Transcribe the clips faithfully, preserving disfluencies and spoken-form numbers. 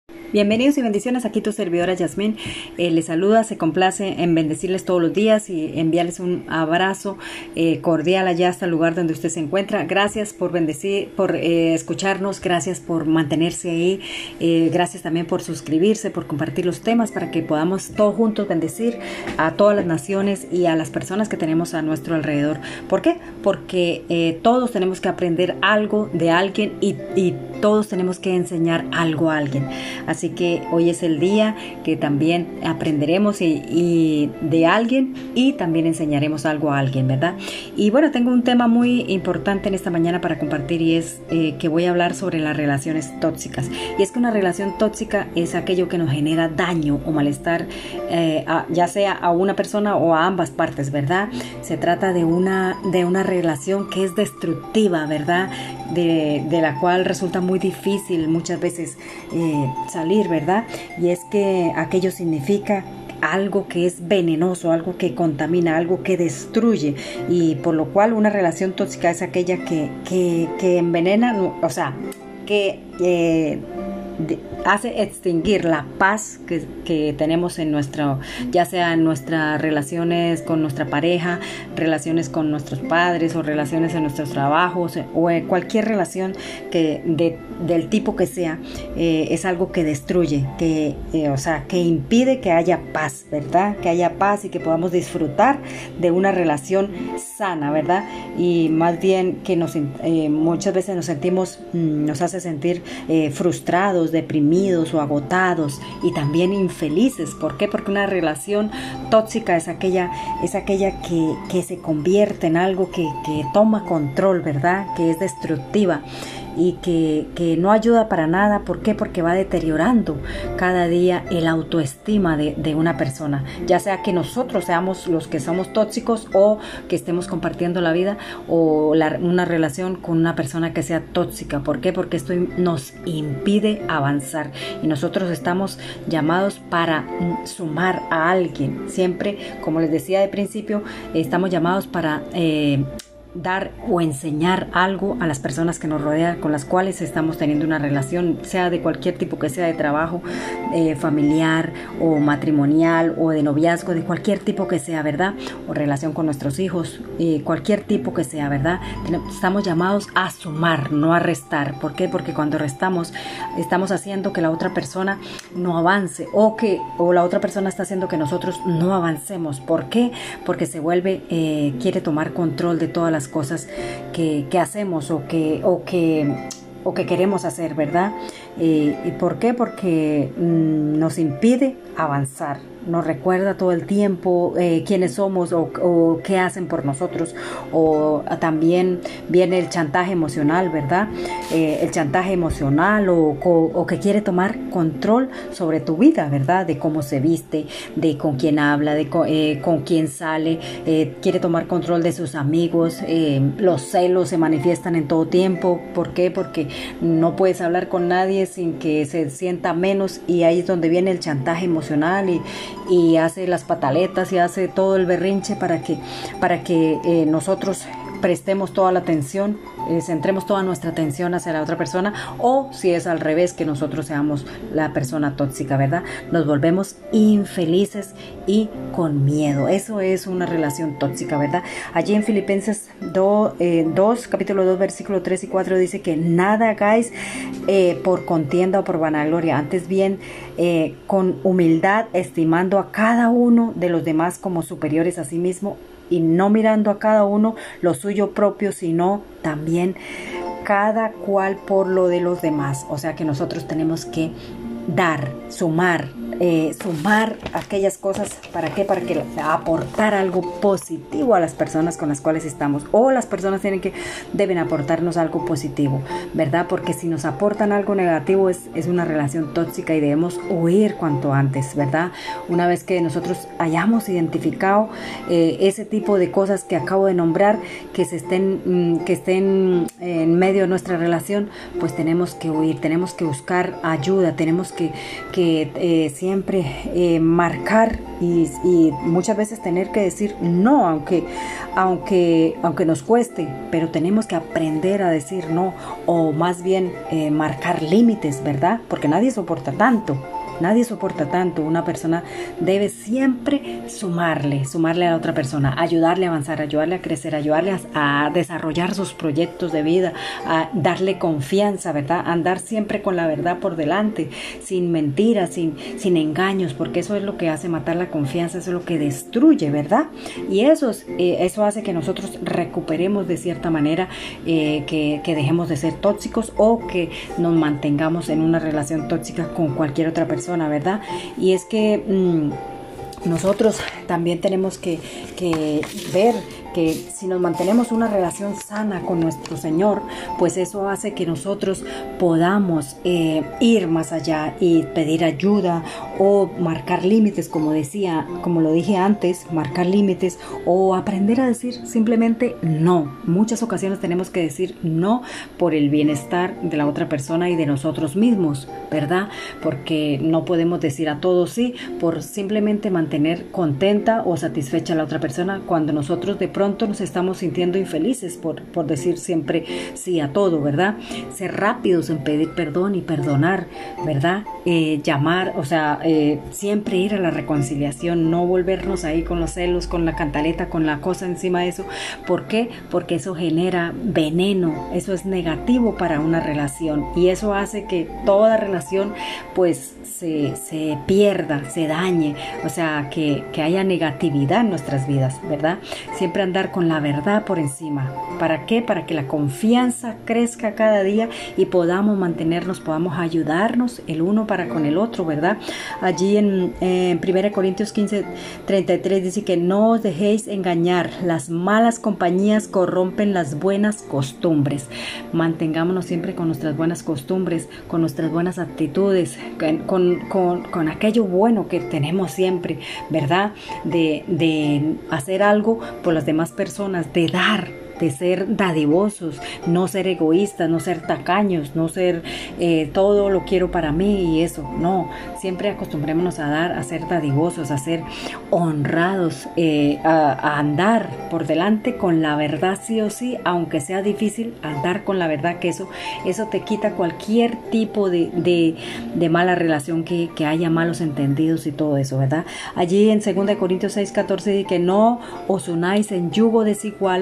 Bienvenidos y bendiciones, aquí tu servidora Yasmín, eh, les saluda, se complace en bendecirles todos los días y enviarles un abrazo eh, cordial allá hasta el lugar donde usted se encuentra. Gracias por bendecir, por eh, escucharnos, gracias por mantenerse ahí, eh, gracias también por suscribirse, por compartir los temas para que podamos todos juntos bendecir a todas las naciones y a las personas que tenemos a nuestro alrededor. ¿Por qué? Porque eh, todos tenemos que aprender algo de alguien y, y todos tenemos que enseñar algo a alguien. Así que hoy es el día que también aprenderemos y, y de alguien y también enseñaremos algo a alguien, ¿verdad? Y bueno, tengo un tema muy importante en esta mañana para compartir y es eh, que voy a hablar sobre las relaciones tóxicas. Y es que una relación tóxica es aquello que nos genera daño o malestar, eh, a, ya sea a una persona o a ambas partes, ¿verdad? Se trata de una, de una relación que es destructiva, ¿verdad? De, de la cual resulta muy difícil muchas veces eh, salir, ¿verdad? Y es que aquello significa algo que es venenoso, algo que contamina, algo que destruye, y por lo cual una relación tóxica es aquella que, que, que envenena, o sea, que eh, de, hace extinguir la paz que, que tenemos en nuestro, ya sea en nuestras relaciones con nuestra pareja, relaciones con nuestros padres o relaciones en nuestros trabajos o en cualquier relación que de, del tipo que sea, eh, es algo que destruye, que, eh, o sea, que impide que haya paz, ¿verdad? Que haya paz y que podamos disfrutar de una relación sana, ¿verdad? Y más bien que nos, eh, muchas veces nos sentimos, nos hace sentir eh, frustrados, deprimidos o agotados y también infelices. ¿Por qué? Porque una relación tóxica es aquella, es aquella que, que se convierte en algo que, que toma control, ¿verdad? Que es destructiva y que, que no ayuda para nada. ¿Por qué? Porque va deteriorando cada día el autoestima de, de una persona, ya sea que nosotros seamos los que somos tóxicos o que estemos compartiendo la vida o la, una relación con una persona que sea tóxica. ¿Por qué? Porque esto nos impide avanzar y nosotros estamos llamados para sumar a alguien. Siempre, como les decía de principio, estamos llamados para eh, dar o enseñar algo a las personas que nos rodean, con las cuales estamos teniendo una relación, sea de cualquier tipo que sea, de trabajo, eh, familiar o matrimonial o de noviazgo, de cualquier tipo que sea, ¿verdad? O relación con nuestros hijos, eh, cualquier tipo que sea, ¿verdad? Estamos llamados a sumar, no a restar. ¿Por qué? Porque cuando restamos estamos haciendo que la otra persona no avance o que o la otra persona está haciendo que nosotros no avancemos. ¿Por qué? Porque se vuelve, eh, quiere tomar control de todas las cosas que, que hacemos o que, o que o que queremos hacer, ¿verdad? Eh, ¿Y por qué? Porque mmm, nos impide avanzar, nos recuerda todo el tiempo eh, quiénes somos o, o qué hacen por nosotros, o también viene el chantaje emocional, ¿verdad? Eh, el chantaje emocional o, o, o que quiere tomar control sobre tu vida, ¿verdad? De cómo se viste, de con quién habla, de con, eh, con quién sale, eh, quiere tomar control de sus amigos, eh, los celos se manifiestan en todo tiempo. ¿Por qué? Porque no puedes hablar con nadie sin que se sienta menos, y ahí es donde viene el chantaje emocional y, y hace las pataletas y hace todo el berrinche para que, para que eh, nosotros prestemos toda la atención, eh, centremos toda nuestra atención hacia la otra persona, o si es al revés, que nosotros seamos la persona tóxica, ¿verdad? Nos volvemos infelices y con miedo. Eso es una relación tóxica, ¿verdad? Allí en Filipenses dos, eh, dos capítulo dos, versículo tres y cuatro dice que nada hagáis eh, por contienda o por vanagloria, antes bien eh, con humildad, estimando a cada uno de los demás como superiores a sí mismo, y no mirando a cada uno lo suyo propio, sino también cada cual por lo de los demás. O sea que nosotros tenemos que dar, sumar, eh, sumar aquellas cosas. ¿Para qué? Para que aportar algo positivo a las personas con las cuales estamos, o las personas tienen que, deben aportarnos algo positivo, ¿verdad? Porque si nos aportan algo negativo es, es una relación tóxica y debemos huir cuanto antes, ¿verdad? Una vez que nosotros hayamos identificado eh, ese tipo de cosas que acabo de nombrar, que se estén, que estén en medio de nuestra relación, pues tenemos que huir, tenemos que buscar ayuda, tenemos que, que eh, siempre siempre eh, marcar y, y muchas veces tener que decir no, aunque, aunque, aunque nos cueste, pero tenemos que aprender a decir no, o más bien eh, marcar límites, ¿verdad? Porque nadie soporta tanto. Nadie soporta tanto. Una persona debe siempre sumarle, sumarle a la otra persona, ayudarle a avanzar, ayudarle a crecer, ayudarle a, a desarrollar sus proyectos de vida, a darle confianza, ¿verdad? Andar siempre con la verdad por delante, sin mentiras, sin, sin engaños, porque eso es lo que hace matar la confianza, eso es lo que destruye, ¿verdad? Y eso, es, eh, eso hace que nosotros recuperemos de cierta manera, eh, que, que dejemos de ser tóxicos o que nos mantengamos en una relación tóxica con cualquier otra persona, ¿verdad? Y es que mmm, nosotros también tenemos que, que ver que si nos mantenemos una relación sana con nuestro Señor, pues eso hace que nosotros podamos eh, ir más allá y pedir ayuda o marcar límites, como decía, como lo dije antes, marcar límites o aprender a decir simplemente no. Muchas ocasiones tenemos que decir no por el bienestar de la otra persona y de nosotros mismos, ¿verdad? Porque no podemos decir a todos sí por simplemente mantener contenta o satisfecha a la otra persona cuando nosotros de pronto nos estamos sintiendo infelices por, por decir siempre sí a todo, ¿verdad? Ser rápidos en pedir perdón y perdonar, ¿verdad? Eh, llamar, o sea, eh, siempre ir a la reconciliación, no volvernos ahí con los celos, con la cantaleta, con la cosa encima de eso. ¿Por qué? Porque eso genera veneno, eso es negativo para una relación y eso hace que toda relación pues se, se pierda, se dañe, o sea, que, que haya negatividad en nuestras vidas, ¿verdad? Siempre andar con la verdad por encima. ¿Para qué? Para que la confianza crezca cada día y podamos mantenernos, podamos ayudarnos el uno para con el otro, ¿verdad? Allí en, en primera Corintios quince, treinta y tres dice que no os dejéis engañar, las malas compañías corrompen las buenas costumbres. Mantengámonos siempre con nuestras buenas costumbres, con nuestras buenas actitudes, con, con, con aquello bueno que tenemos siempre, ¿verdad? De, de hacer algo por las demás personas, de dar, de ser dadivosos, no ser egoístas, no ser tacaños, no ser eh, todo lo quiero para mí y eso, no, siempre acostumbrémonos a dar, a ser dadivosos, a ser honrados, eh, a, a andar por delante con la verdad sí o sí, aunque sea difícil, andar con la verdad, que eso, eso te quita cualquier tipo de, de, de mala relación, que, que haya malos entendidos y todo eso, ¿verdad? Allí en segunda Corintios seis, catorce dice que no os unáis en yugo desigual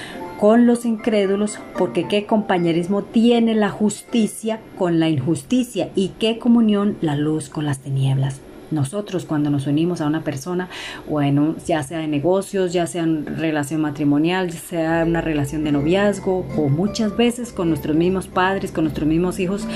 con los incrédulos, porque qué compañerismo tiene la justicia con la injusticia y qué comunión la luz con las tinieblas. Nosotros cuando nos unimos a una persona, bueno, ya sea de negocios, ya sea en relación matrimonial, ya sea una relación de noviazgo o muchas veces con nuestros mismos padres, con nuestros mismos hijos,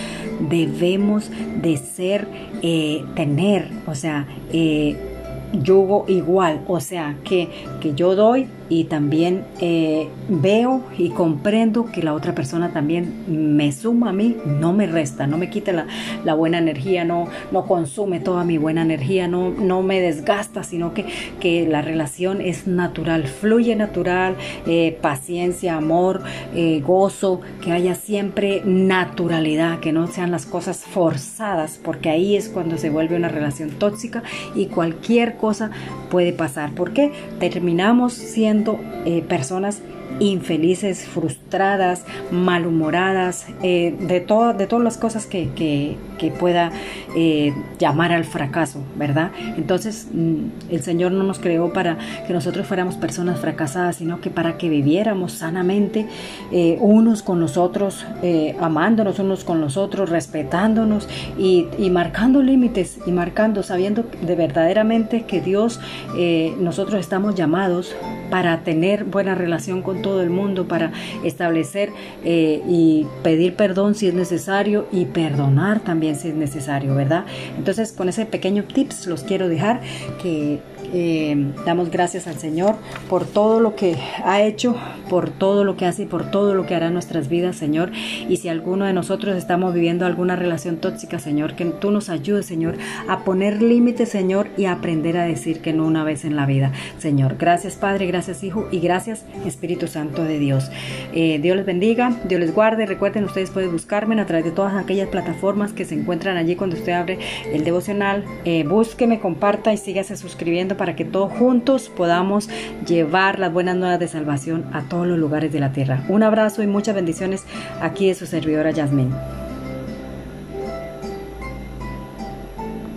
debemos de ser, eh, tener, o sea, eh, yugo igual, o sea, que, que yo doy y también eh, veo y comprendo que la otra persona también me suma a mí, no me resta, no me quita la, la buena energía, no, no consume toda mi buena energía, no, no me desgasta, sino que, que la relación es natural, fluye natural, eh, paciencia, amor, eh, gozo, que haya siempre naturalidad, que no sean las cosas forzadas, porque ahí es cuando se vuelve una relación tóxica y cualquier cosa puede pasar. ¿Por qué? Terminamos siendo eh, personas infelices, frustradas, malhumoradas, eh, de, to- de todas las cosas que, que, que pueda eh, llamar al fracaso, ¿verdad? Entonces mm, el Señor no nos creó para que nosotros fuéramos personas fracasadas, sino que para que viviéramos sanamente eh, unos con los otros, eh, amándonos unos con los otros, respetándonos y, y marcando límites y marcando, sabiendo de verdaderamente que Dios, eh, nosotros estamos llamados para tener buena relación con todo el mundo, para establecer eh, y pedir perdón si es necesario y perdonar también si es necesario, ¿verdad? Entonces con ese pequeño tips los quiero dejar, que Eh, damos gracias al Señor por todo lo que ha hecho, por todo lo que hace y por todo lo que hará en nuestras vidas, Señor. Y si alguno de nosotros estamos viviendo alguna relación tóxica, Señor, que tú nos ayudes, Señor, a poner límites, Señor, y a aprender a decir que no una vez en la vida, Señor. Gracias, Padre, gracias, Hijo, y gracias, Espíritu Santo de Dios. Eh, Dios les bendiga, Dios les guarde. Recuerden, ustedes pueden buscarme a través de todas aquellas plataformas que se encuentran allí cuando usted abre el devocional. Eh, búsqueme, comparta y sígase suscribiendo para que todos juntos podamos llevar las buenas nuevas de salvación a todos los lugares de la tierra. Un abrazo y muchas bendiciones aquí de su servidora Yasmín.